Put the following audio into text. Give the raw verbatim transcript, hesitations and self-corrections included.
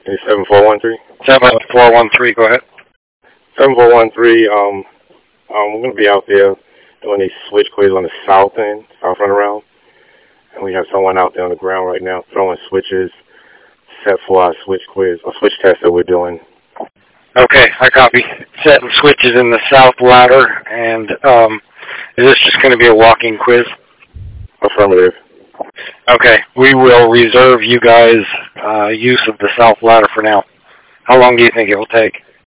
seven four one three. seven four one three, go ahead. seven four one three, um, um, we're going to be out there doing these switch quiz on the south end, south runaround. And we have someone out there on the ground right now throwing switches set for our switch quiz, a switch test that we're doing. Okay, I copy. Setting switches in the south ladder, and um, is this just going to be a walking quiz? Affirmative. Okay, we will reserve you guys uh, use of the south ladder for now. How long do you think it will take?